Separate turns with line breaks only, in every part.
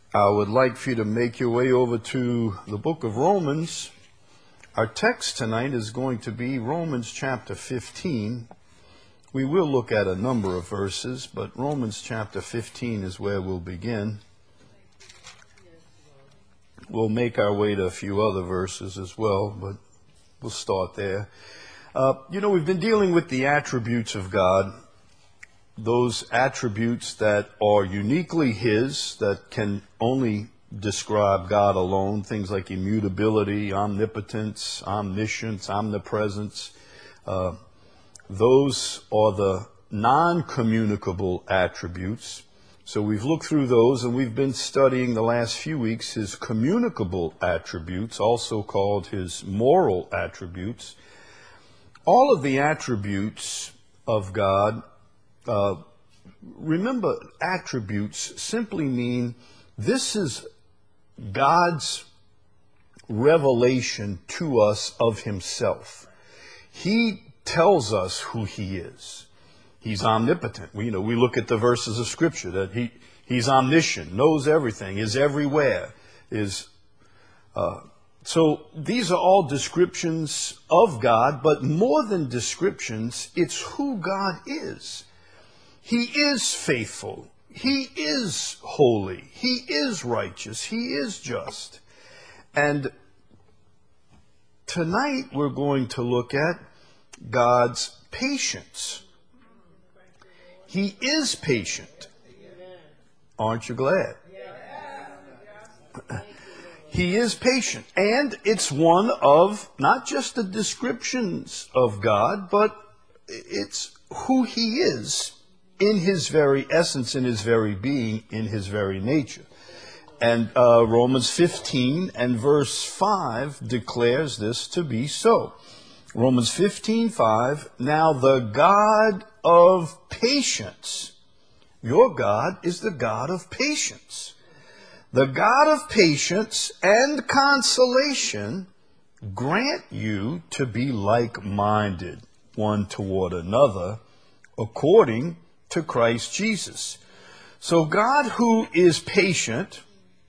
I would like for you to make your way over to the book of Romans. Our text tonight is going to be Romans chapter 15. We will look at a number of verses, but Romans chapter 15 is where we'll begin. We'll make our way to a few other verses as well, but we'll start there. We've been dealing with the attributes of God, those attributes that are uniquely His, that can only describe God alone, things like immutability, omnipotence, omniscience, omnipresence. Those are the non-communicable attributes. So we've looked through those, and we've been studying the last few weeks His communicable attributes, also called His moral attributes. All of the attributes of God, remember, attributes simply mean this is God's revelation to us of Himself. He tells us who He is. He's omnipotent. We look at the verses of Scripture that He's omniscient, knows everything, is everywhere. So these are all descriptions of God, but more than descriptions, it's who God is. He is faithful. He is holy. He is righteous. He is just. And tonight we're going to look at God's patience. He is patient. Aren't you glad? He is patient. And it's one of not just the descriptions of God, but it's who He is in His very essence, in His very being, in His very nature. And Romans 15 and verse 5 declares this to be so. Romans 15:5, now the God of patience, your God is the God of patience. The God of patience and consolation grant you to be like-minded one toward another according to Christ Jesus. So God, who is patient,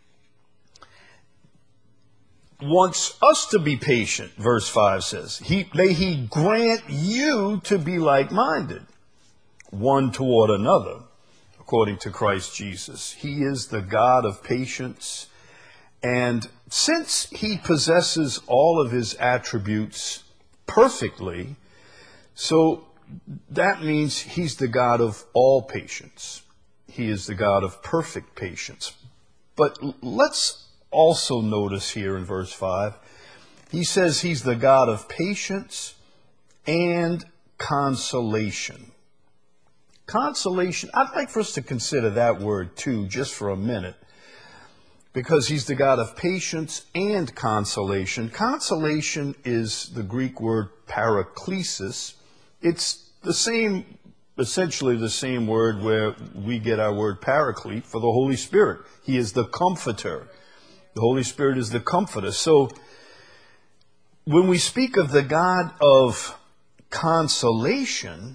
wants us to be patient, verse 5 says. May He grant you to be like-minded one toward another according to Christ Jesus. He is the God of patience, and since He possesses all of His attributes perfectly, so that means He's the God of all patience. He is the God of perfect patience. But let's also notice here in verse 5, He says He's the God of patience and consolation. Consolation, I'd like for us to consider that word too, just for a minute, because He's the God of patience and consolation. Consolation is the Greek word paraklesis. It's essentially the same word where we get our word paraclete for the Holy Spirit. He is the comforter. The Holy Spirit is the comforter. So when we speak of the God of consolation,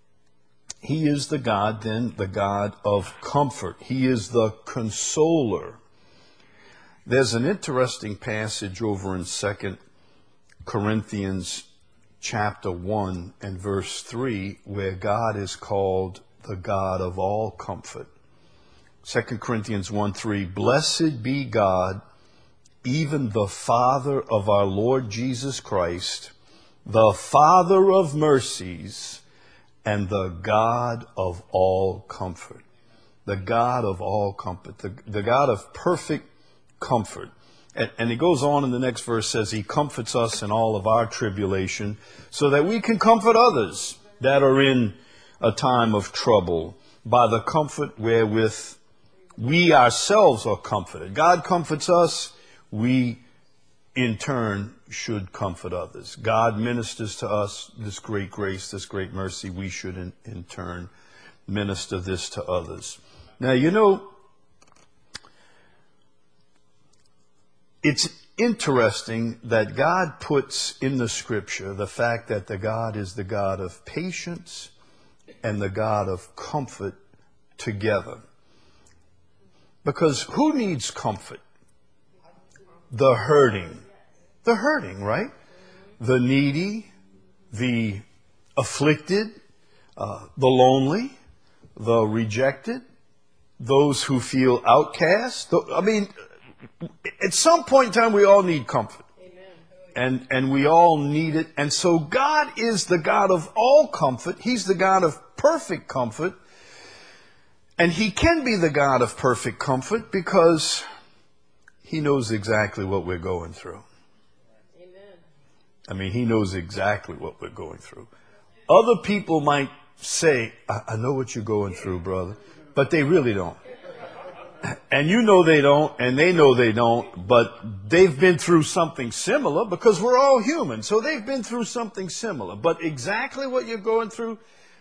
He is the God, then, the God of comfort. He is the consoler. There's an interesting passage over in 2 Corinthians chapter 1 and verse 3 where God is called the God of all comfort. 2 Corinthians 1:3, blessed be God, even the Father of our Lord Jesus Christ, the Father of mercies, and the God of all comfort. The God of all comfort. The God of perfect comfort. And it goes on in the next verse, says He comforts us in all of our tribulation so that we can comfort others that are in a time of trouble by the comfort wherewith we ourselves are comforted. God comforts us. We, in turn, should comfort others. God ministers to us this great grace, this great mercy. We should, in turn, minister this to others. Now, it's interesting that God puts in the Scripture the fact that the God is the God of patience and the God of comfort together. Because who needs comfort? The hurting. The hurting, right? The needy, the afflicted, the lonely, the rejected, those who feel outcast. I mean, at some point in time, we all need comfort. And we all need it. And so God is the God of all comfort. He's the God of perfect comfort. And He can be the God of perfect comfort because He knows exactly what we're going through. Amen. I mean, He knows exactly what we're going through. Other people might say, I know what you're going through, brother. But they really don't. And you know they don't, and they know they don't, but they've been through something similar because we're all human. So they've been through something similar. But exactly what you're going through,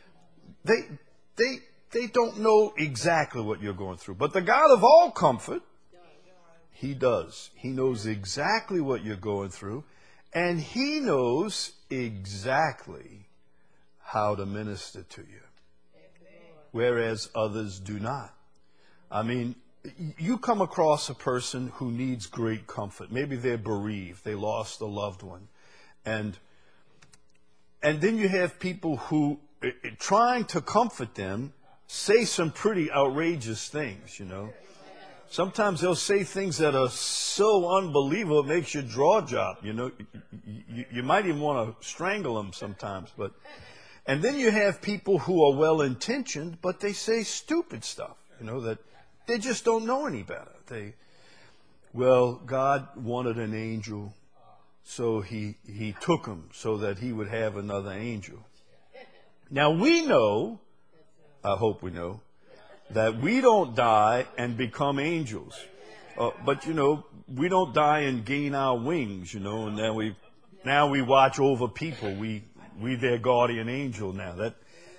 they don't know exactly what you're going through. But the God of all comfort, He does. He knows exactly what you're going through, and He knows exactly how to minister to you, whereas others do not. I mean, you come across a person who needs great comfort. Maybe they're bereaved. They lost a loved one. And then you have people who, trying to comfort them, say some pretty outrageous things, you know. Sometimes they'll say things that are so unbelievable it makes your jaw drop, you know. You might even want to strangle them sometimes. And then you have people who are well-intentioned, but they say stupid stuff, you know, that they just don't know any better. God wanted an angel, so he took him so that He would have another angel. Now we know, I hope we know, that we don't die and become angels. But, you know, we don't die and gain our wings, you know, and now we watch over people. We their guardian angel now.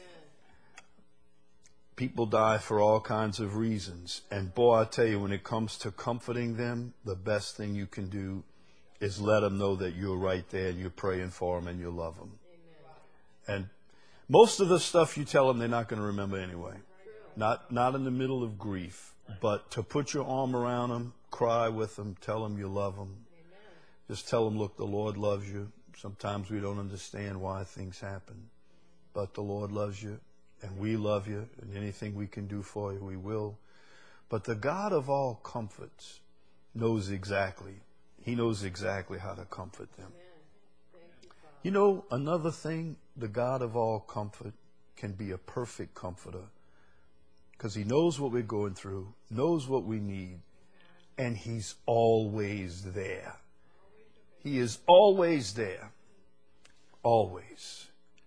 People die for all kinds of reasons. And boy, I tell you, when it comes to comforting them, the best thing you can do is let them know that you're right there and you're praying for them and you love them. Amen. And most of the stuff you tell them, they're not going to remember anyway. Not in the middle of grief, but to put your arm around them, cry with them, tell them you love them. Amen. Just tell them, look, the Lord loves you. Sometimes we don't understand why things happen, but the Lord loves you. And we love you, and anything we can do for you, we will. But the God of all comforts knows exactly. He knows exactly how to comfort them. You know, another thing, the God of all comfort can be a perfect comforter because He knows what we're going through, knows what we need, and He's always there. He is always there. Always.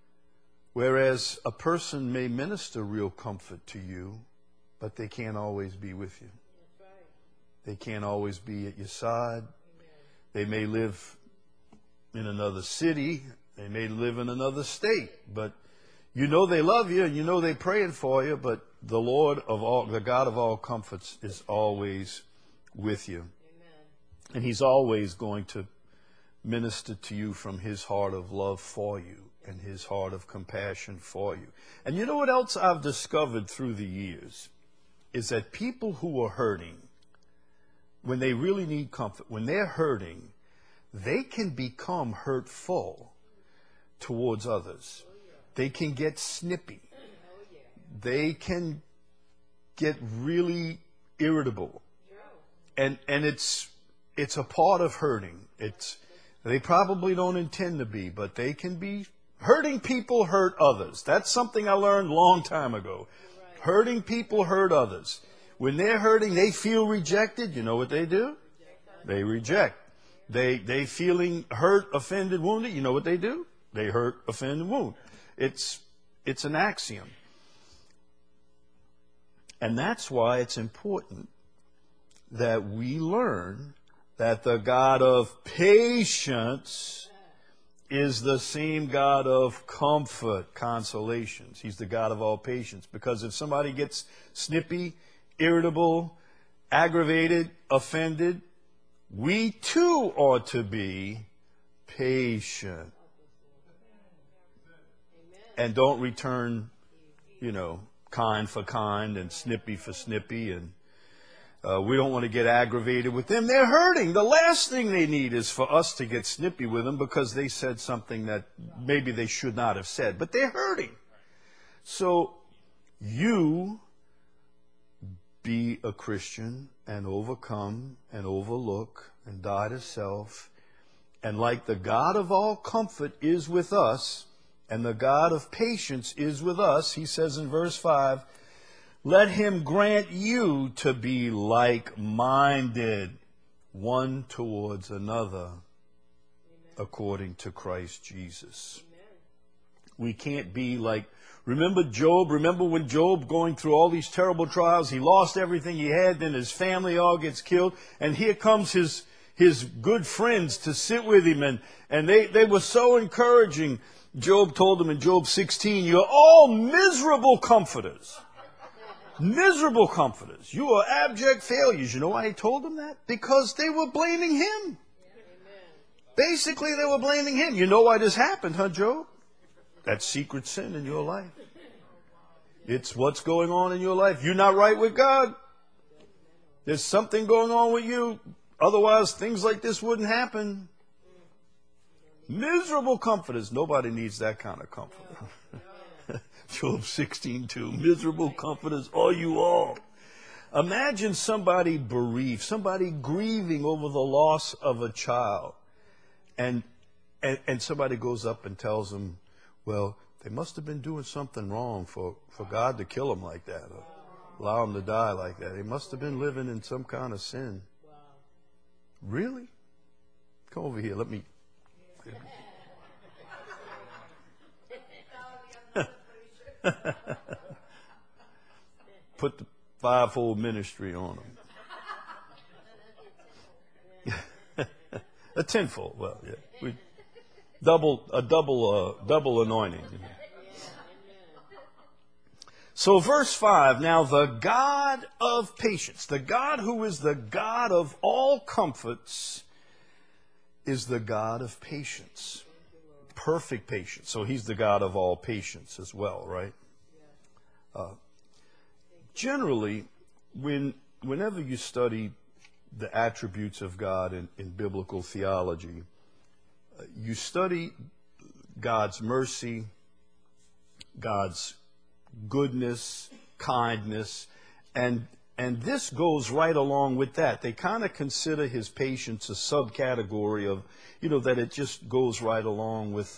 Whereas a person may minister real comfort to you, but they can't always be with you. They can't always be at your side. They may live in another city. They may live in another state. But you know they love you and you know they're praying for you, but the Lord of all, the God of all comforts is always with you. And He's always going to minister to you from His heart of love for you. And His heart of compassion for you. And you know what else I've discovered through the years is that people who are hurting, when they really need comfort, when they're hurting, they can become hurtful towards others. They can get snippy. They can get really irritable. And it's a part of hurting. They probably don't intend to be, but they can be. Hurting people hurt others. That's something I learned a long time ago. Right. Hurting people hurt others. When they're hurting, they feel rejected. You know what they do? They reject. They feeling hurt, offended, wounded. You know what they do? They hurt, offend, and wound. It's an axiom. And that's why it's important that we learn that the God of patience is the same God of comfort, consolations. He's the God of all patience. Because if somebody gets snippy, irritable, aggravated, offended, we too ought to be patient. And don't return, kind for kind and snippy for snippy. We don't want to get aggravated with them. They're hurting. The last thing they need is for us to get snippy with them because they said something that maybe they should not have said. But they're hurting. So you be a Christian and overcome and overlook and die to self. And like the God of all comfort is with us, and the God of patience is with us, he says in verse 5, let him grant you to be like-minded, one towards another, according to Christ Jesus. We can't be like, remember Job? Remember when Job going through all these terrible trials, he lost everything he had, then his family all gets killed, and here comes his good friends to sit with him, and they were so encouraging. Job told them in Job 16, you're all miserable comforters. Miserable comforters. You are abject failures. You know why he told them that? Because they were blaming him. Basically, they were blaming him. You know why this happened, huh, Job? That secret sin in your life. It's what's going on in your life. You're not right with God. There's something going on with you. Otherwise, things like this wouldn't happen. Miserable comforters. Nobody needs that kind of comfort. Job 16:2. Miserable comforters, are you all? Imagine somebody bereaved, somebody grieving over the loss of a child. And somebody goes up and tells them, well, they must have been doing something wrong for God to kill them like that, or allow them to die like that. They must have been living in some kind of sin. Really? Come over here. Let me. Put the fivefold ministry on them. A tenfold. Well, yeah. Double anointing. So verse 5, now the God of patience, the God who is the God of all comforts, is the God of patience. Perfect patience. So he's the God of all patience as well, right? Generally, whenever you study the attributes of God in biblical theology, you study God's mercy, God's goodness, kindness, and this goes right along with that. They kind of consider his patience a subcategory of, that it just goes right along with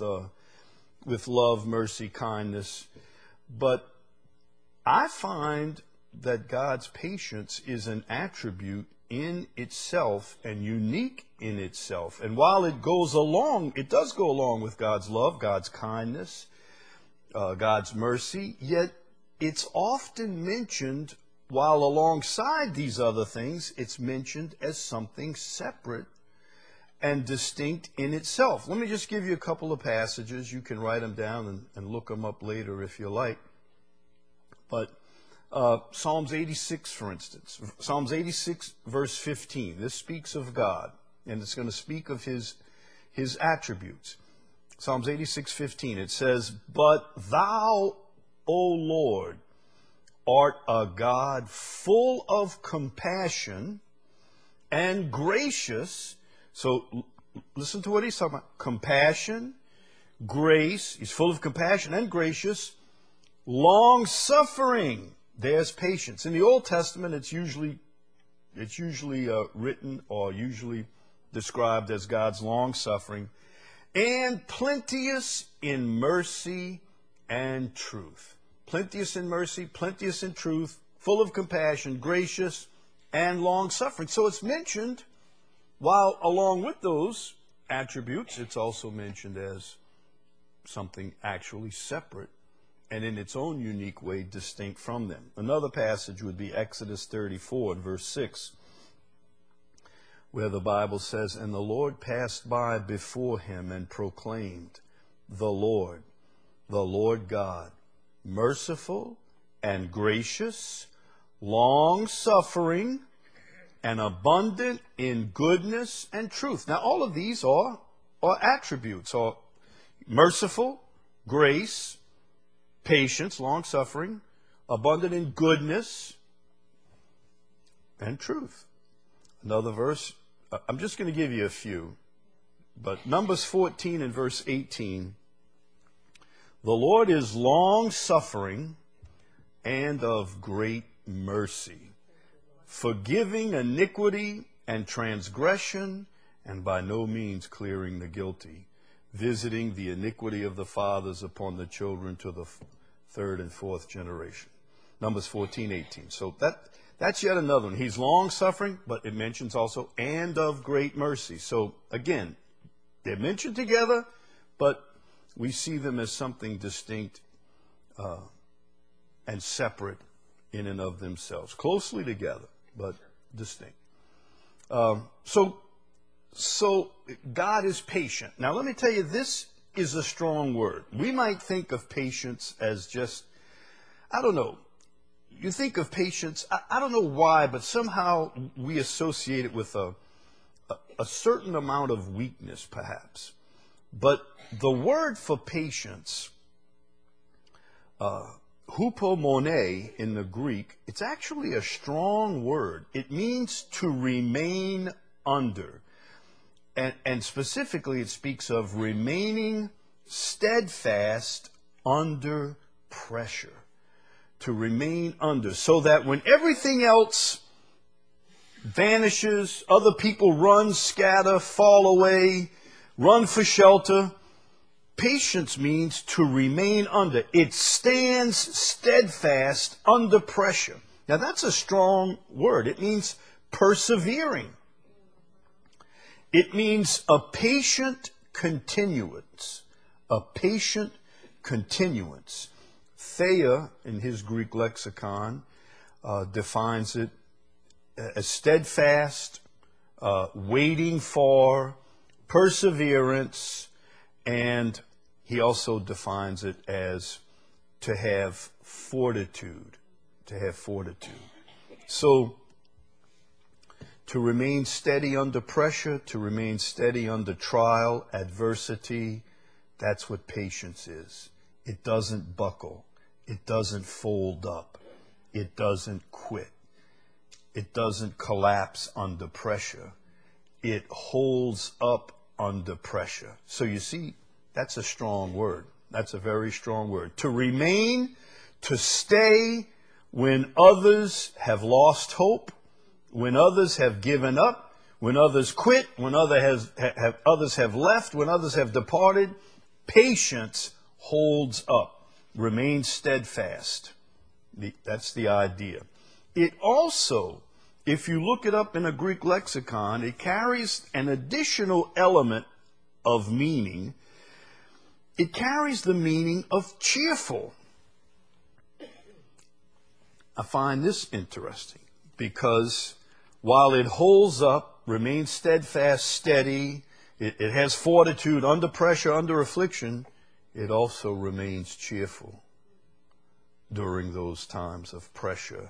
love, mercy, kindness. But I find that God's patience is an attribute in itself and unique in itself. And while it does go along with God's love, God's kindness, God's mercy, yet it's often mentioned, while alongside these other things, it's mentioned as something separate and distinct in itself. Let me just give you a couple of passages. You can write them down and look them up later if you like. But Psalms 86, for instance. Psalms 86, verse 15. This speaks of God, and it's going to speak of his attributes. Psalms 86:15, it says, but thou, O Lord, art a God full of compassion and gracious. So listen to what he's talking about. Compassion, grace. He's full of compassion and gracious. Long-suffering. There's patience. In the Old Testament, it's usually written or usually described as God's long-suffering. And plenteous in mercy and truth. Plenteous in mercy, plenteous in truth, full of compassion, gracious, and long-suffering. So it's mentioned, while along with those attributes, it's also mentioned as something actually separate and in its own unique way distinct from them. Another passage would be Exodus 34, verse 6. Where the Bible says, and the Lord passed by before him and proclaimed, the Lord God, merciful and gracious, long-suffering, and abundant in goodness and truth. Now, all of these are attributes, or merciful, grace, patience, long-suffering, abundant in goodness. and truth. Another verse, I'm just going to give you a few, but Numbers 14 and verse 18, the Lord is long-suffering and of great mercy, forgiving iniquity and transgression, and by no means clearing the guilty, visiting the iniquity of the fathers upon the children to the third and fourth generation. Numbers 14:18. So that's yet another one. He's long-suffering, but it mentions also, and of great mercy. So again, they're mentioned together, but we see them as something distinct and separate in and of themselves. Closely together, but distinct. So God is patient. Now let me tell you, this is a strong word. We might think of patience as just, I don't know. You think of patience, I don't know why, but somehow we associate it with a certain amount of weakness, perhaps. But the word for patience, hupomone in the Greek, it's actually a strong word. It means to remain under. And specifically, it speaks of remaining steadfast under pressure. To remain under, so that when everything else vanishes, other people run, scatter, fall away, run for shelter, patience means to remain under. It stands steadfast under pressure. Now that's a strong word. It means persevering. It means a patient continuance. A patient continuance. Thayer, in his Greek lexicon, defines it as steadfast, waiting for, perseverance, and he also defines it as to have fortitude. To have fortitude. So, to remain steady under pressure, to remain steady under trial, adversity, that's what patience is. It doesn't buckle. It doesn't fold up. It doesn't quit. It doesn't collapse under pressure. It holds up under pressure. So you see, that's a strong word. That's a very strong word. To remain, to stay when others have lost hope, when others have given up, when others quit, when others have left, when others have departed. Patience holds up. Remain steadfast. That's the idea. It also, if you look it up in a Greek lexicon, it carries an additional element of meaning. It carries the meaning of cheerful. I find this interesting because while it holds up, remains steadfast, steady, it has fortitude under pressure, under affliction, it also remains cheerful during those times of pressure.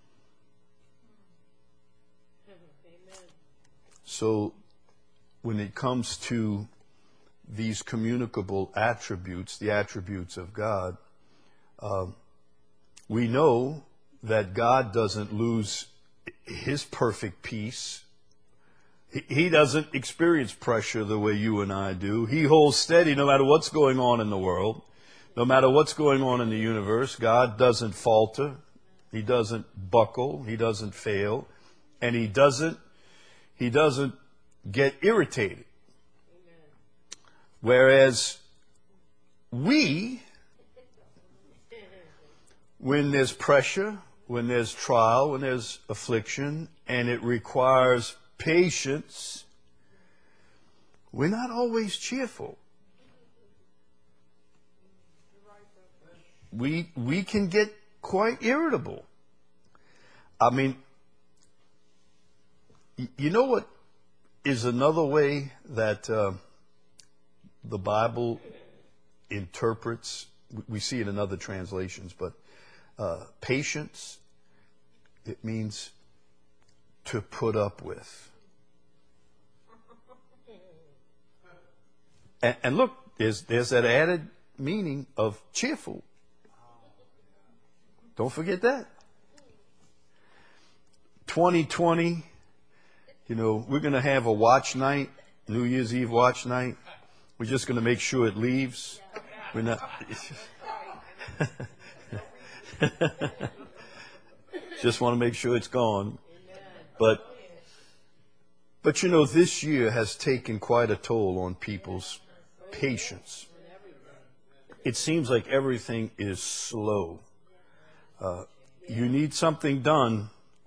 Amen. So when it comes to these communicable attributes, the attributes of God, we know that God doesn't lose his perfect peace. He doesn't experience pressure the way you and I do. He holds steady no matter what's going on in the world, no matter what's going on in the universe. God doesn't falter. He doesn't buckle. He doesn't fail. And he doesn't get irritated. Whereas we, when there's pressure, when there's trial, when there's affliction, and it requires patience, we're not always cheerful. We can get quite irritable. I mean, you know what is another way that the Bible interprets? We see it in other translations, but patience, it means to put up with. And look, there's that added meaning of cheerful. Don't forget that. 2020, we're going to have a watch night, New Year's Eve watch night. We're just going to make sure it leaves. We're not. Just want to make sure it's gone. But this year has taken quite a toll on people's patience. It seems like everything is slow. You need something done.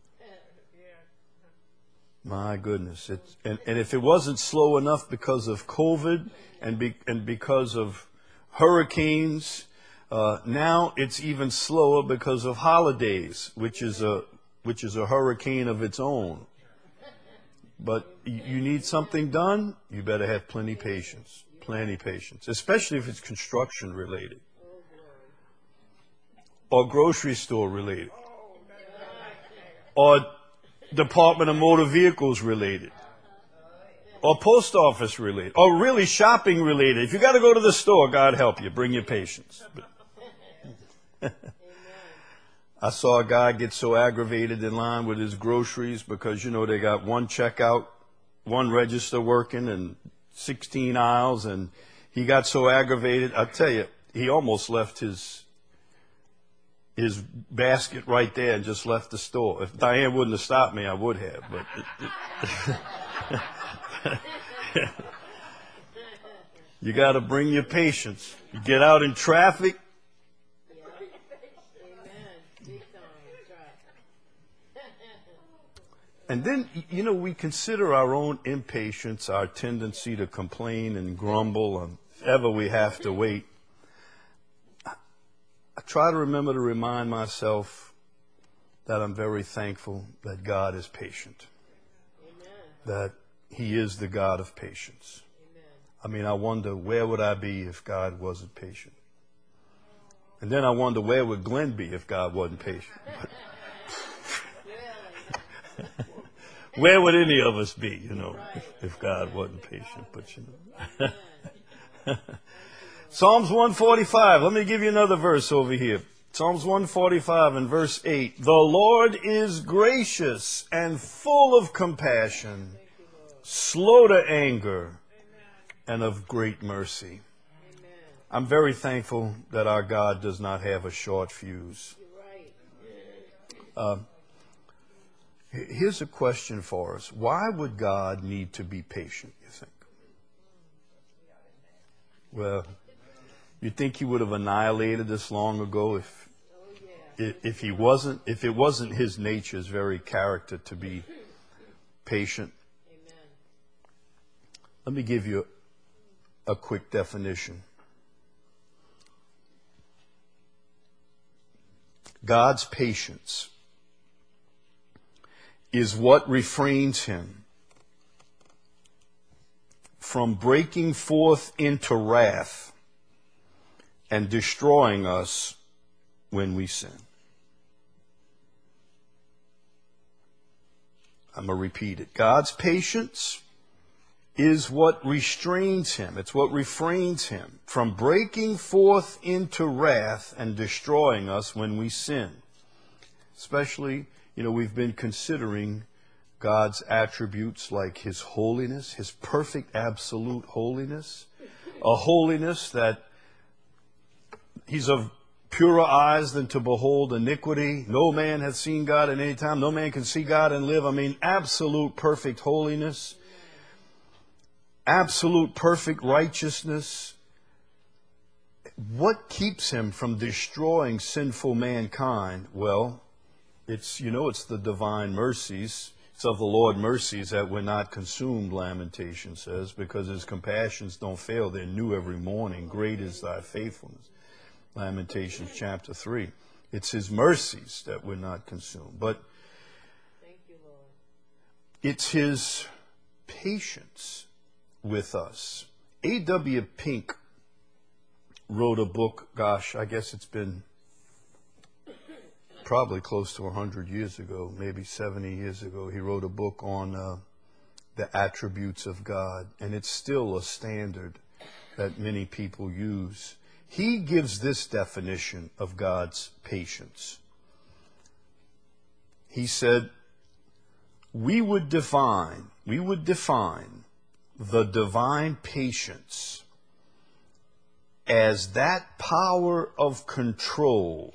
My goodness. And if it wasn't slow enough because of COVID and because of hurricanes, now it's even slower because of holidays, which is a hurricane of its own. But you need something done, you better have plenty patience, especially if it's construction related or grocery store related or Department of Motor Vehicles related or post office related or really shopping related. If you got to go to the store, God help you, bring your patience. I saw a guy get so aggravated in line with his groceries because, they got one checkout, one register working and 16 aisles. And he got so aggravated. I tell you, he almost left his basket right there and just left the store. If Diane wouldn't have stopped me, I would have. But you got to bring your patience. You get out in traffic. And then, we consider our own impatience, our tendency to complain and grumble, and if ever we have to wait. I try to remember to remind myself that I'm very thankful that God is patient. Amen. That He is the God of patience. Amen. I wonder, where would I be if God wasn't patient? And then I wonder, where would Glenn be if God wasn't patient? Where would any of us be, if God wasn't patient? But, Psalms 145. Let me give you another verse over here. Psalms 145 and verse 8. The Lord is gracious and full of compassion, slow to anger, and of great mercy. I'm very thankful that our God does not have a short fuse. Here's a question for us. Why would God need to be patient, you think? Well, you think He would have annihilated us long ago if it wasn't His nature, His very character to be patient? Amen. Let me give you a quick definition. God's patience is what refrains Him from breaking forth into wrath and destroying us when we sin. I'm going to repeat it. God's patience is what restrains Him. It's what refrains Him from breaking forth into wrath and destroying us when we sin. Especially, we've been considering God's attributes like His holiness, His perfect absolute holiness, a holiness that He's of purer eyes than to behold iniquity. No man hath seen God at any time. No man can see God and live. Absolute perfect holiness, absolute perfect righteousness. What keeps Him from destroying sinful mankind? Well, it's the divine mercies. It's of the Lord mercies that we're not consumed, Lamentation says, because His compassions don't fail. They're new every morning. Great is Thy faithfulness. Lamentations chapter 3. It's His mercies that we're not consumed. But thank you, Lord. It's His patience with us. A.W. Pink wrote a book, I guess it's been probably close to 100 years ago, maybe 70 years ago. He wrote a book on the attributes of God, and it's still a standard that many people use. He gives this definition of God's patience. He said, we would define the divine patience as that power of control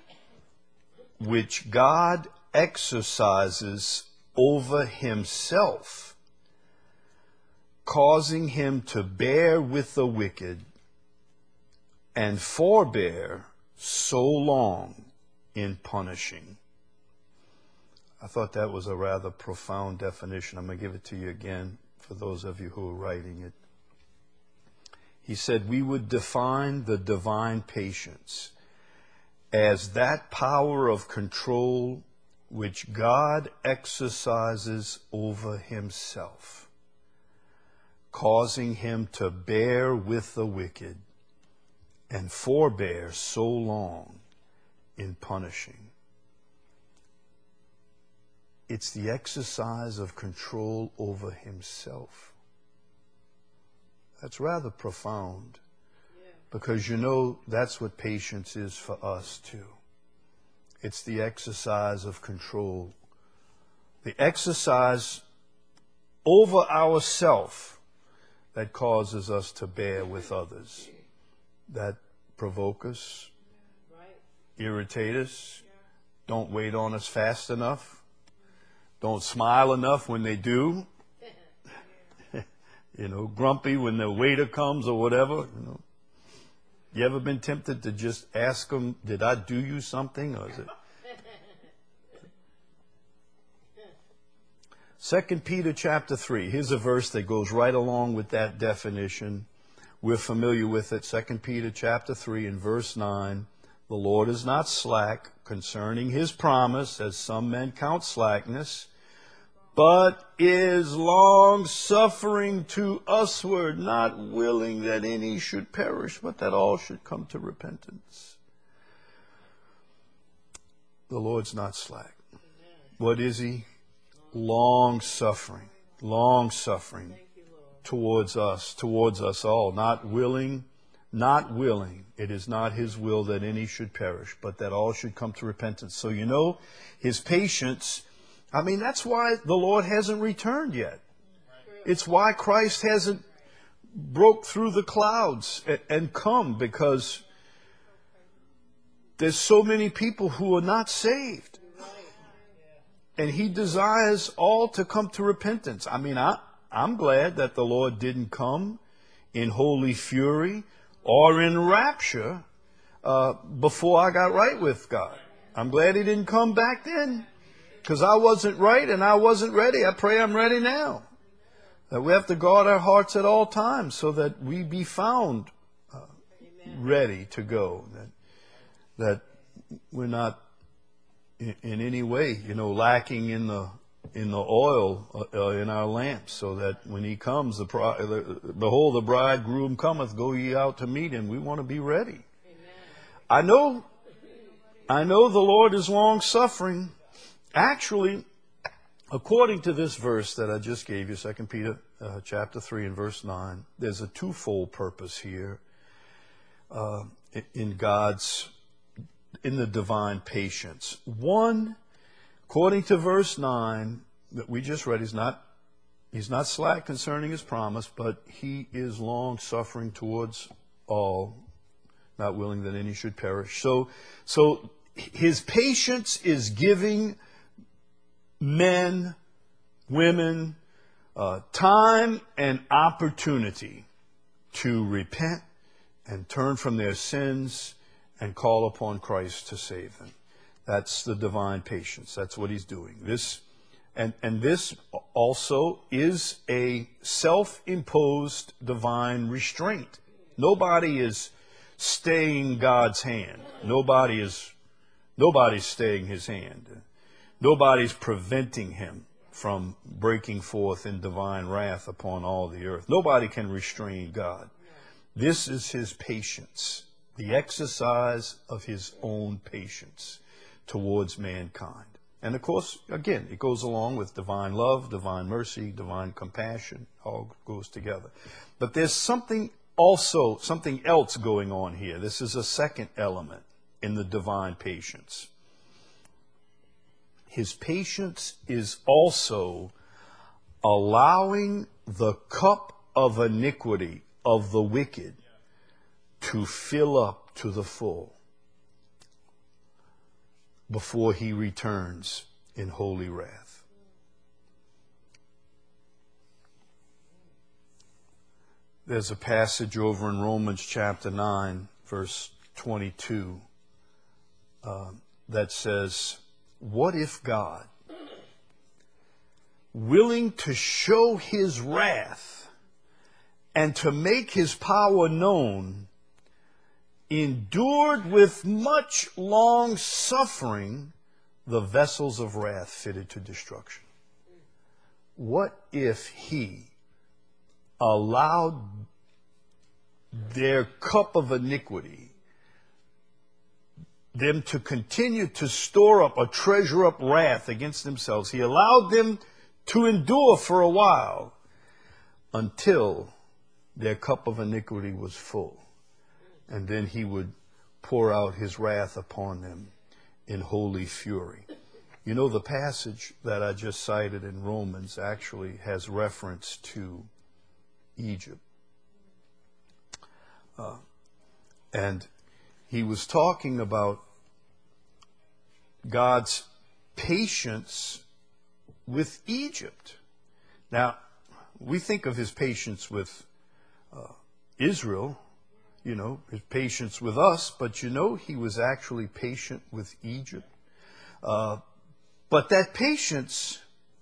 which God exercises over himself, causing him to bear with the wicked and forbear so long in punishing. I thought that was a rather profound definition. I'm going to give it to you again for those of you who are writing it. He said we would define the divine patience as that power of control which God exercises over himself, causing him to bear with the wicked and forbear so long in punishing. It's the exercise of control over himself. That's rather profound, because you know that's what patience is for us too. It's the exercise of control, the exercise over ourself that causes us to bear with others, that provoke us, irritate us, don't wait on us fast enough, don't smile enough when they do, grumpy when the waiter comes or whatever. You ever been tempted to just ask them, did I do you something? Or is it? 2 Peter chapter 3. Here's a verse that goes right along with that definition. We're familiar with it. 2 Peter chapter 3 and verse 9. The Lord is not slack concerning his promise, as some men count slackness, but is long-suffering to usward, not willing that any should perish, but that all should come to repentance. The Lord's not slack. What is he? Long-suffering towards us all. Not willing. It is not his will that any should perish, but that all should come to repentance. So his patience, that's why the Lord hasn't returned yet. It's why Christ hasn't broke through the clouds and come, because there's so many people who are not saved. And he desires all to come to repentance. I'm glad that the Lord didn't come in holy fury or in rapture before I got right with God. I'm glad he didn't come back then, because I wasn't right and I wasn't ready. I pray I'm ready now. That we have to guard our hearts at all times so that we be found ready to go. That we're not in any way, lacking in the oil in our lamps, so that when he comes, behold, the bridegroom cometh, go ye out to meet him. We want to be ready. Amen. I know the Lord is long suffering. Actually, according to this verse that I just gave you, 2 Peter chapter 3 and verse 9, there's a twofold purpose here in the divine patience. One, according to verse 9 that we just read, he's not slack concerning his promise, but he is long suffering towards all, not willing that any should perish. So his patience is giving men, women, time and opportunity to repent and turn from their sins and call upon Christ to save them. That's the divine patience. That's what he's doing. This also is a self-imposed divine restraint. Nobody is staying God's hand. Nobody's staying his hand. Nobody's preventing him from breaking forth in divine wrath upon all the earth. Nobody can restrain God. This is his patience, the exercise of his own patience towards mankind. And of course, again, it goes along with divine love, divine mercy, divine compassion, all goes together. But there's something else going on here. This is a second element in the divine patience. His patience is also allowing the cup of iniquity of the wicked to fill up to the full before he returns in holy wrath. There's a passage over in Romans chapter 9, verse 22, that says, what if God, willing to show his wrath and to make his power known, endured with much long suffering the vessels of wrath fitted to destruction? What if he allowed their cup of iniquity, them to continue to store up or treasure up wrath against themselves? He allowed them to endure for a while until their cup of iniquity was full. And then he would pour out his wrath upon them in holy fury. You know, the passage that I just cited in Romans actually has reference to Egypt. And he was talking about God's patience with Egypt. Now, we think of his patience with Israel, you know, his patience with us, but you know, he was actually patient with Egypt. But that patience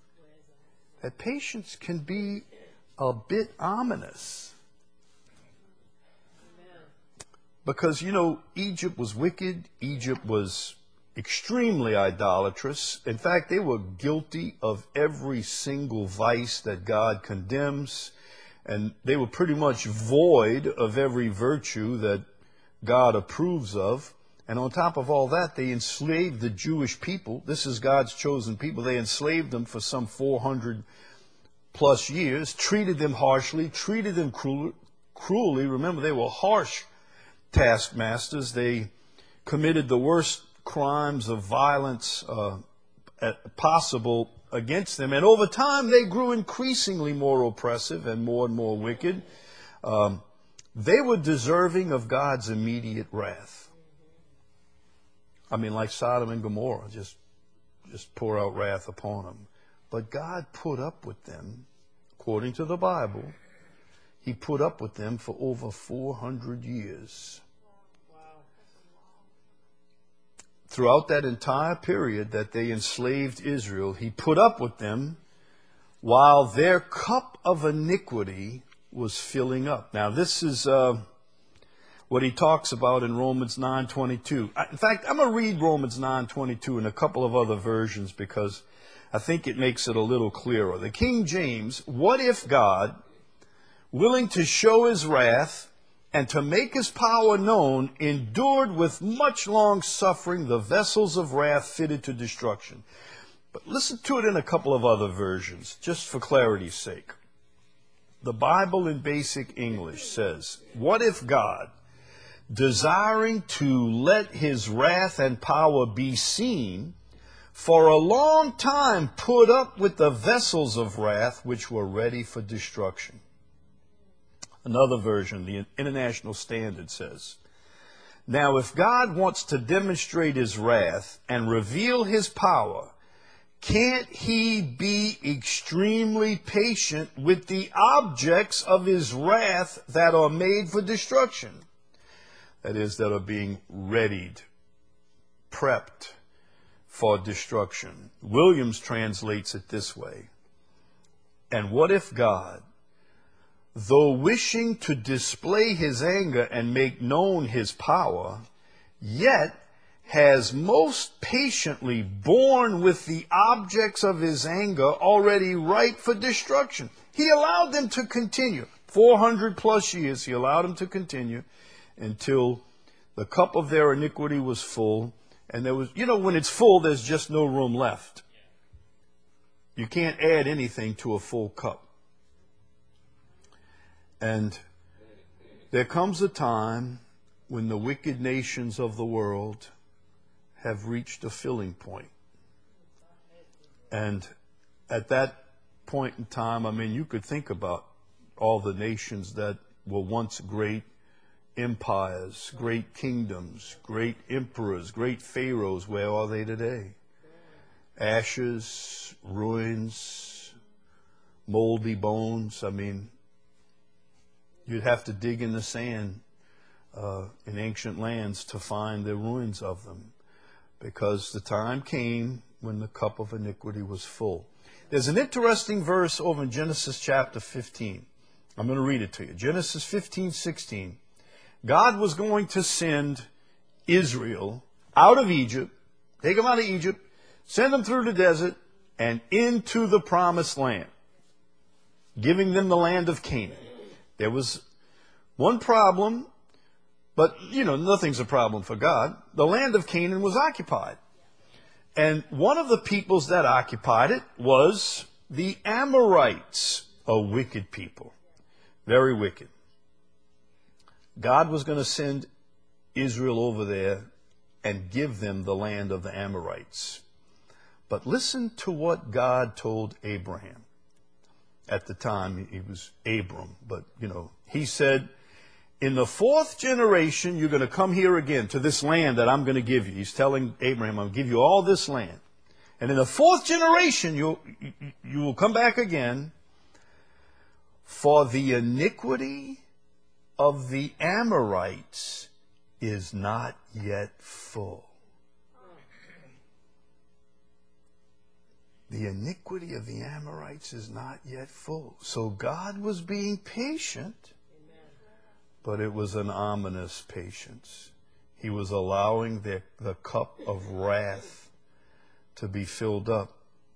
can be a bit ominous. Because, you know, Egypt was wicked. Egypt was extremely idolatrous. In fact, they were guilty of every single vice that God condemns. And they were pretty much void of every virtue that God approves of. And on top of all that, they enslaved the Jewish people. This is God's chosen people. They enslaved them for some 400 plus years, treated them harshly, treated them cruelly. Remember, they were harsh taskmasters. They committed the worst crimes of violence possible against them. And over time, they grew increasingly more oppressive and more wicked. They were deserving of God's immediate wrath. I mean, like Sodom and Gomorrah, just pour out wrath upon them. But God put up with them, according to the Bible. He put up with them for over 400 years. Throughout that entire period that they enslaved Israel, he put up with them while their cup of iniquity was filling up. Now, this is what he talks about in Romans 9:22. In fact, I'm going to read Romans 9:22 in a couple of other versions because I think it makes it a little clearer. The King James, what if God, willing to show his wrath and to make his power known, endured with much long suffering the vessels of wrath fitted to destruction? But listen to it in a couple of other versions, just for clarity's sake. The Bible in Basic English says, what if God, desiring to let his wrath and power be seen, for a long time put up with the vessels of wrath which were ready for destruction? Another version, the International Standard, says, now if God wants to demonstrate his wrath and reveal his power, can't he be extremely patient with the objects of his wrath that are made for destruction? That is, that are being readied, prepped for destruction. Williams translates it this way. And what if God, though wishing to display his anger and make known his power, yet has most patiently borne with the objects of his anger already ripe for destruction? He allowed them to continue. 400 plus years, he allowed them to continue until the cup of their iniquity was full. And there was, you know, when it's full, there's just no room left. You can't add anything to a full cup. And there comes a time when the wicked nations of the world have reached a filling point. And at that point in time, I mean, you could think about all the nations that were once great empires, great kingdoms, great emperors, great pharaohs. Where are they today? Ashes, ruins, moldy bones. I mean, you'd have to dig in the sand in ancient lands to find the ruins of them, because the time came when the cup of iniquity was full. There's an interesting verse over in Genesis chapter 15. I'm going to read it to you. Genesis 15:16. God was going to send Israel out of Egypt, take them out of Egypt, send them through the desert and into the promised land, giving them the land of Canaan. There was one problem, but, nothing's a problem for God. The land of Canaan was occupied. And one of the peoples that occupied it was the Amorites, a wicked people, very wicked. God was going to send Israel over there and give them the land of the Amorites. But listen to what God told Abraham. At the time, he was Abram, but, he said, in the fourth generation, you're going to come here again to this land that I'm going to give you. He's telling Abraham, I'll give you all this land. And in the fourth generation, you will come back again, for the iniquity of the Amorites is not yet full. The iniquity of the Amorites is not yet full. So God was being patient, but it was an ominous patience. He was allowing the cup of wrath to be filled up.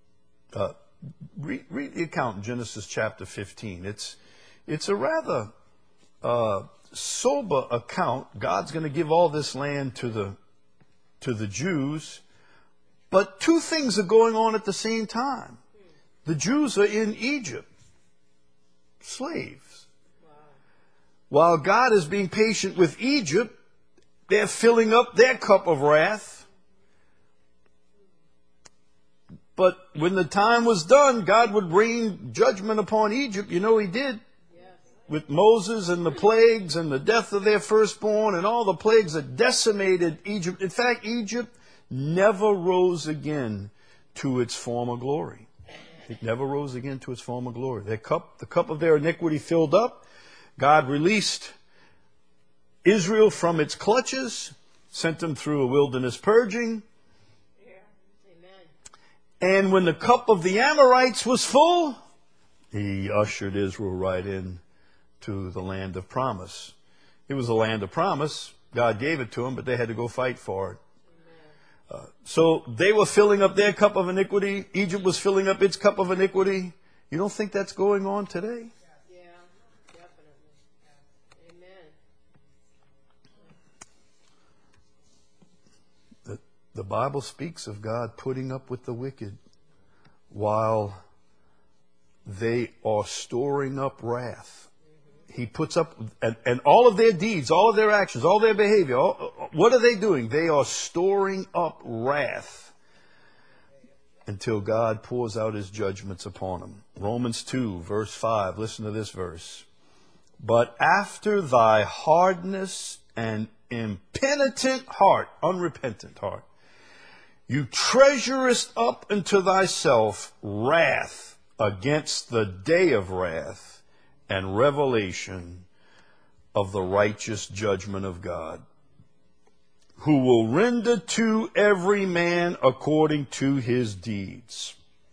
Read the account in Genesis chapter 15. It's a rather sober account. God's going to give all this land to the Jews, but two things are going on at the same time. The Jews are in Egypt, slaves. While God is being patient with Egypt, they're filling up their cup of wrath. But when the time was done, God would rain judgment upon Egypt. He did. With Moses and the plagues and the death of their firstborn and all the plagues that decimated Egypt. In fact, Egypt never rose again to its former glory. It never rose again to its former glory. The cup of their iniquity filled up. God released Israel from its clutches, sent them through a wilderness purging. And when the cup of the Amorites was full, he ushered Israel right in to the land of promise. It was a land of promise. God gave it to them, but they had to go fight for it. So they were filling up their cup of iniquity. Egypt was filling up its cup of iniquity. You don't think that's going on today? The Bible speaks of God putting up with the wicked while they are storing up wrath. He puts up, and all of their deeds, all of their actions, all their behavior, what are they doing? They are storing up wrath until God pours out his judgments upon them. Romans 2, verse 5, listen to this verse. But after thy hardness and impenitent heart, unrepentant heart, you treasurest up unto thyself wrath against the day of wrath and revelation of the righteous judgment of God, who will render to every man according to his deeds.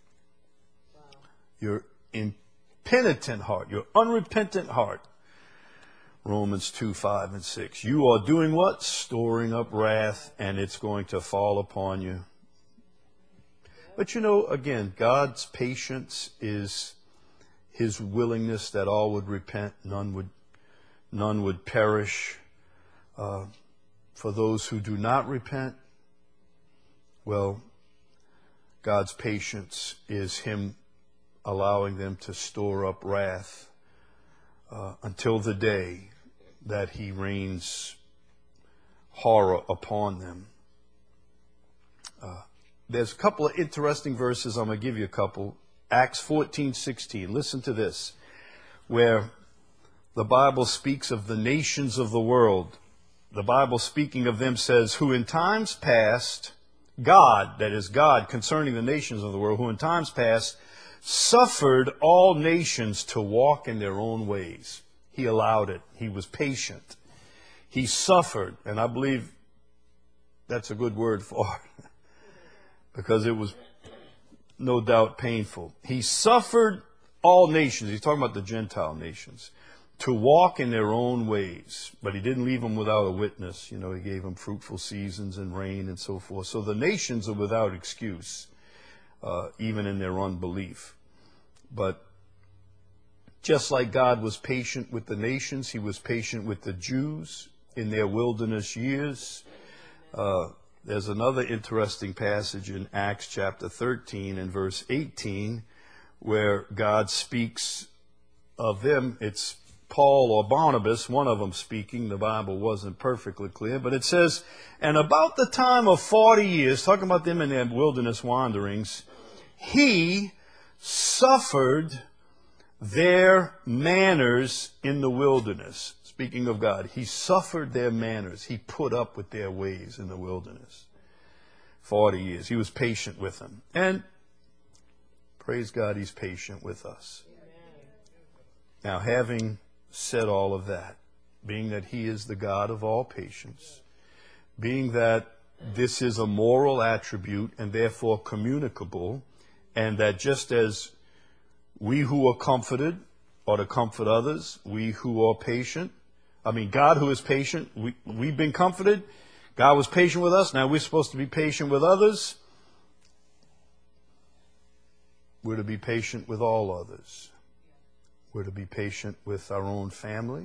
Your impenitent heart, your unrepentant heart. Romans 2, 5, and 6. You are doing what? Storing up wrath, and it's going to fall upon you. But again, God's patience is his willingness that all would repent, none would perish. For those who do not repent, well, God's patience is him allowing them to store up wrath until the day that he rains horror upon them. there's a couple of interesting verses. I'm going to give you a couple. Acts 14:16. Listen to this, where the Bible speaks of the nations of the world. The Bible, speaking of them, says, who in times past, God, that is God, concerning the nations of the world, who in times past suffered all nations to walk in their own ways. He allowed it. He was patient. He suffered, and I believe that's a good word for it, because it was no doubt painful. He suffered all nations. He's talking about the Gentile nations, to walk in their own ways. But he didn't leave them without a witness. He gave them fruitful seasons and rain and so forth. So the nations are without excuse, even in their unbelief. But just like God was patient with the nations, he was patient with the Jews in their wilderness years. There's another interesting passage in Acts chapter 13 and verse 18 where God speaks of them. It's Paul or Barnabas, one of them speaking. The Bible wasn't perfectly clear, but it says, and about the time of 40 years, talking about them in their wilderness wanderings, he suffered their manners in the wilderness. Speaking of God, he suffered their manners. He put up with their ways in the wilderness. 40 years. He was patient with them. And praise God, he's patient with us. Now, having said all of that, being that he is the God of all patience, being that this is a moral attribute and therefore communicable, and that just as we who are comforted are to comfort others, we who are patient, God who is patient, we've been comforted. God was patient with us. Now we're supposed to be patient with others. We're to be patient with all others. We're to be patient with our own family.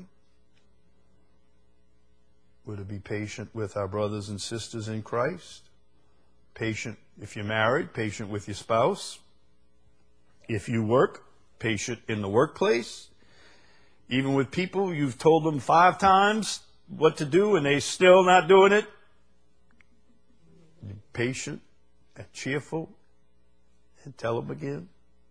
We're to be patient with our brothers and sisters in Christ. Patient if you're married, patient with your spouse. If you work, patient in the workplace. Even with people, you've told them 5 times what to do and they're still not doing it. Be patient and cheerful and tell them again.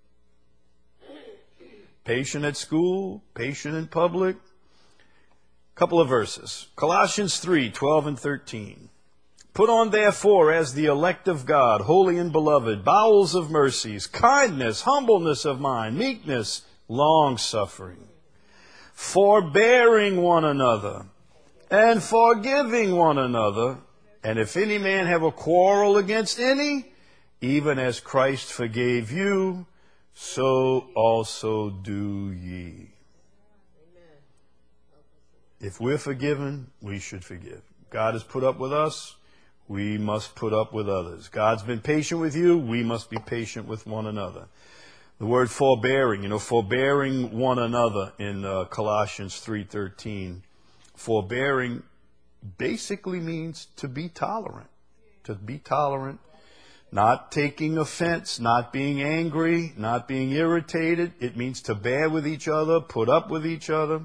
Patient at school, patient in public. Couple of verses. Colossians 3:12 and 13. Put on therefore as the elect of God, holy and beloved, bowels of mercies, kindness, humbleness of mind, meekness, long-suffering, forbearing one another, and forgiving one another. And if any man have a quarrel against any, even as Christ forgave you, so also do ye. If we're forgiven, we should forgive. God has put up with us, we must put up with others. God's been patient with you, we must be patient with one another. The word forbearing, forbearing one another in Colossians 3:13. Forbearing basically means to be tolerant. To be tolerant, not taking offense, not being angry, not being irritated. It means to bear with each other, put up with each other.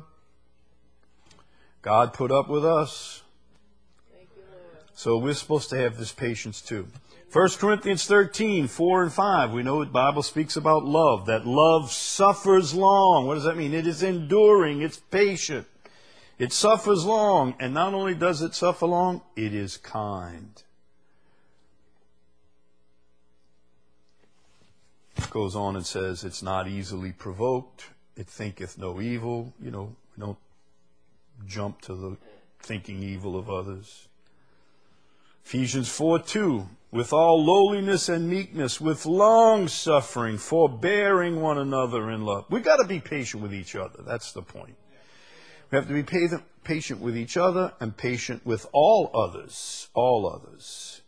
God put up with us. So we're supposed to have this patience too. 1 Corinthians 13:4 and 5. We know the Bible speaks about love, that love suffers long. What does that mean? It is enduring. It's patient. It suffers long. And not only does it suffer long, it is kind. It goes on and says, it's not easily provoked. It thinketh no evil. We don't jump to the thinking evil of others. Ephesians 4:2, with all lowliness and meekness, with long suffering, forbearing one another in love. We've got to be patient with each other. That's the point. We have to be patient with each other and patient with all others. All others.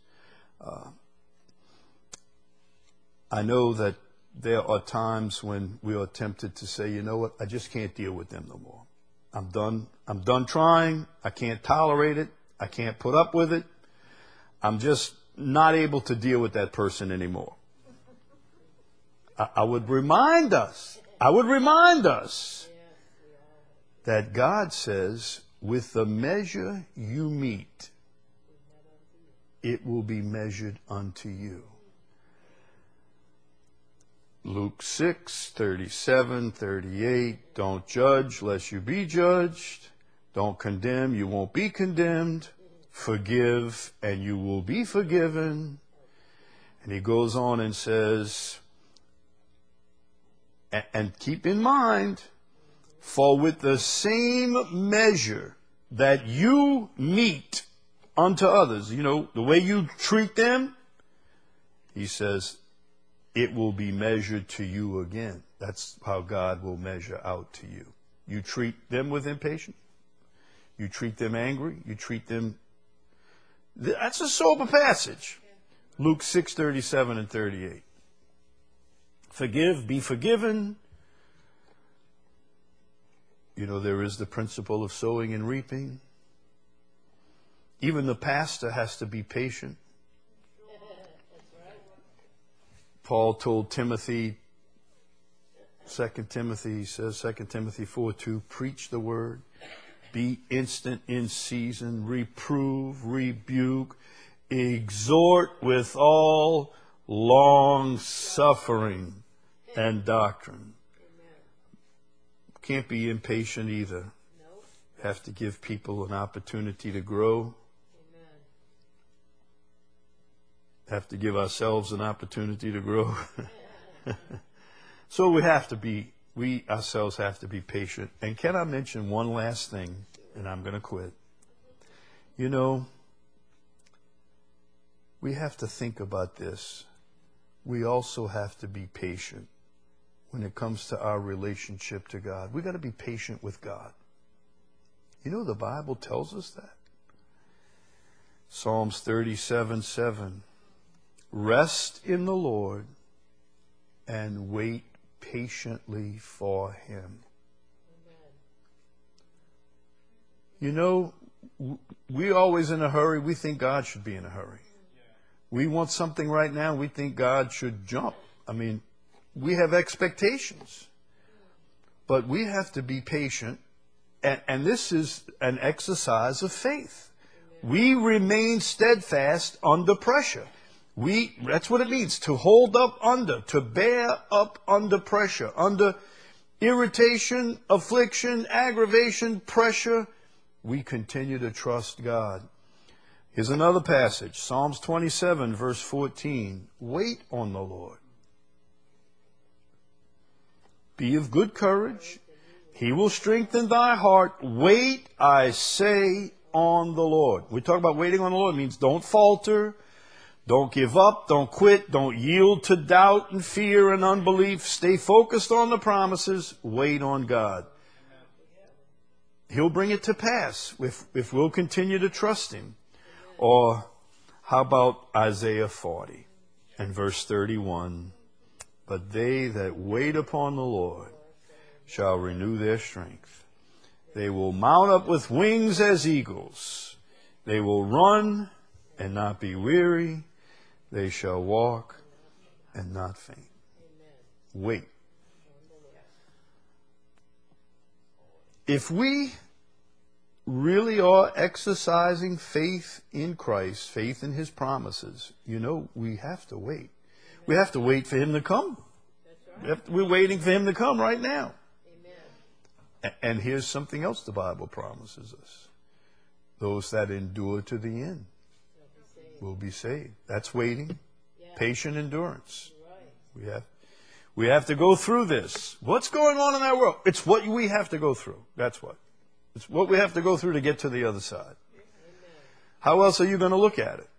I know that there are times when we are tempted to say, you know what, I just can't deal with them no more. I'm done trying. I can't tolerate it. I can't put up with it. I'm just not able to deal with that person anymore. I would remind us that God says, with the measure you meet, it will be measured unto you. Luke 6:37-38. Don't judge lest you be judged. Don't condemn, you won't be condemned. Forgive, and you will be forgiven. And he goes on and says, and keep in mind, for with the same measure that you mete unto others, the way you treat them, he says, it will be measured to you again. That's how God will measure out to you. You treat them with impatience. You treat them angry. You treat them... That's a sober passage. Luke 6:37-38. Forgive, be forgiven. There is the principle of sowing and reaping. Even the pastor has to be patient. Paul told Timothy, 2 Timothy, he says, 2 Timothy 4:2, preach the word, be instant in season, reprove, rebuke, exhort with all long suffering and doctrine. Can't be impatient either. Have to give people an opportunity to grow. Have to give ourselves an opportunity to grow. So we ourselves have to be patient. And can I mention one last thing, and I'm going to quit. We have to think about this. We also have to be patient when it comes to our relationship to God. We've got to be patient with God. The Bible tells us that. Psalms 37:7. Rest in the Lord and wait patiently for Him. We're always in a hurry. We think God should be in a hurry. We want something right now. We think God should jump. We have expectations. But we have to be patient. And this is an exercise of faith. We remain steadfast under pressure. That's what it means, to hold up under, to bear up under pressure, under irritation, affliction, aggravation, pressure. We continue to trust God. Here's another passage, Psalms 27, verse 14. Wait on the Lord. Be of good courage. He will strengthen thy heart. Wait, I say, on the Lord. We talk about waiting on the Lord. It means don't falter. Don't give up. Don't quit. Don't yield to doubt and fear and unbelief. Stay focused on the promises. Wait on God. He'll bring it to pass if we'll continue to trust Him. Or how about Isaiah 40 and verse 31? But they that wait upon the Lord shall renew their strength. They will mount up with wings as eagles. They will run and not be weary. They shall walk and not faint. Wait. If we really are exercising faith in Christ, faith in His promises, we have to wait. We have to wait for Him to come. We're waiting for Him to come right now. And here's something else the Bible promises us. Those that endure to the end will be saved. That's waiting. Patient endurance. We have to go through this. What's going on in our world? It's what we have to go through. That's what. It's what we have to go through to get to the other side. How else are you going to look at it?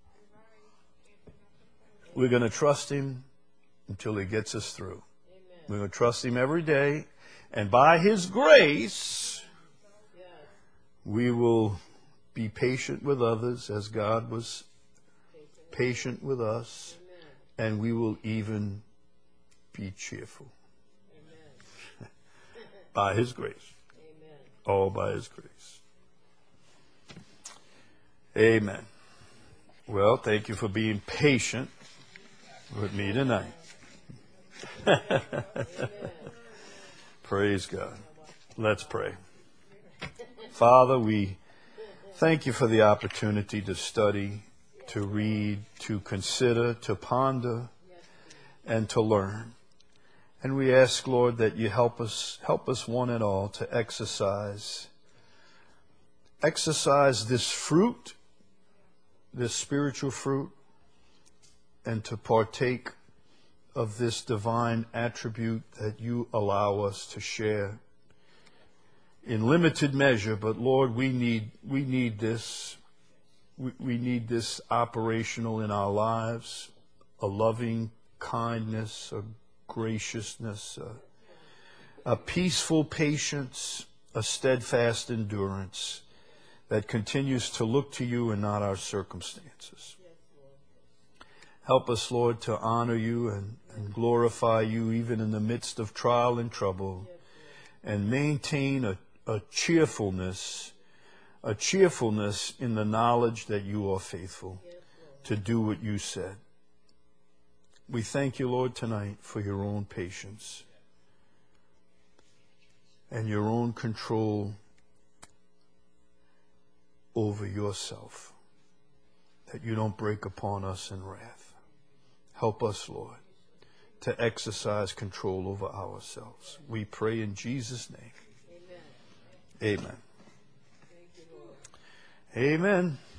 We're going to trust Him until He gets us through. We're going to trust Him every day. And by His grace, we will be patient with others as God was patient with us. And we will even be cheerful. By His grace. All by His grace. Amen. Well, thank you for being patient with me tonight. Praise God. Let's pray. Father, we thank You for the opportunity to study, to read, to consider, to ponder, and to learn. And we ask, Lord, that you help us one and all to exercise this fruit, this spiritual fruit, and to partake of this divine attribute that you allow us to share in limited measure. But Lord, we need this. We need this operational in our lives, a loving kindness, a graciousness, a peaceful patience, a steadfast endurance that continues to look to you and not our circumstances. Help us, Lord, to honor you and glorify you even in the midst of trial and trouble, and maintain a cheerfulness in the knowledge that you are faithful to do what you said. We thank you, Lord, tonight for your own patience and your own control over yourself, that you don't break upon us in wrath. Help us, Lord, to exercise control over ourselves. We pray in Jesus' name. Amen. Amen. Amen.